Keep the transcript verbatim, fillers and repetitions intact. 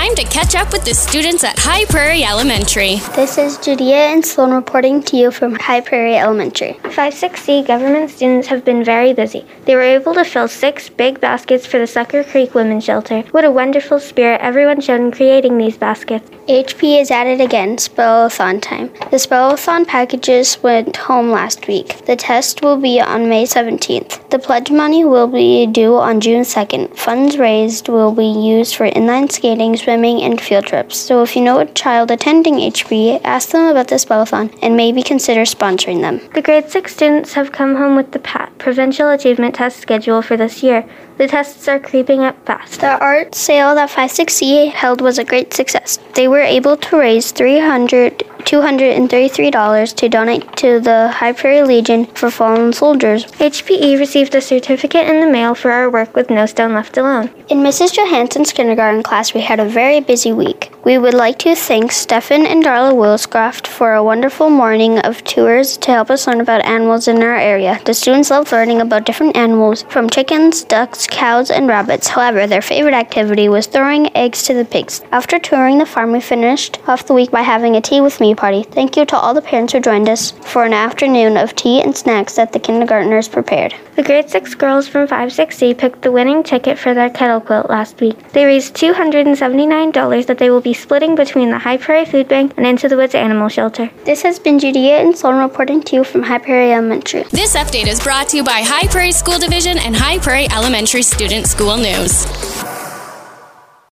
time to catch up with the students at High Prairie Elementary. This is Judea and Sloan reporting to you from High Prairie Elementary. five six C government students have been very busy. They were able to fill six big baskets for the Sucker Creek Women's Shelter. What a wonderful spirit everyone showed in creating these baskets. H P is at it again, Spell-a-thon time. The Spell-a-thon packages went home last week. The test will be on May seventeenth. The pledge money will be due on June second. Funds raised will be used for inline skating, swimming, and field trips. So if you know a child attending H P, ask them about the Spell-a-thon and maybe consider sponsoring them. The grade six students have come home with the P A T, Provincial Achievement Test schedule for this year. The tests are creeping up fast. The art sale that five six C held was a great success. They were able to raise three hundred dollars two hundred thirty-three dollars to donate to the High Prairie Legion for fallen soldiers. H P E received a certificate in the mail for our work with No Stone Left Alone. In Missus Johansson's kindergarten class, we had a very busy week. We would like to thank Stefan and Darla Willscroft for a wonderful morning of tours to help us learn about animals in our area. The students loved learning about different animals, from chickens, ducks, cows, and rabbits. However, their favorite activity was throwing eggs to the pigs. After touring the farm, we finished off the week by having a tea with me party. Thank you to all the parents who joined us for an afternoon of tea and snacks that the kindergartners prepared. The grade six girls from five six C picked the winning ticket for their kettle quilt last week. They raised two hundred seventy-nine dollars that they will be splitting between the High Prairie Food Bank and Into the Woods Animal Shelter. This has been Judea and Sloan reporting to you from High Prairie Elementary. This update is brought to you by High Prairie School Division and High Prairie Elementary Student School News.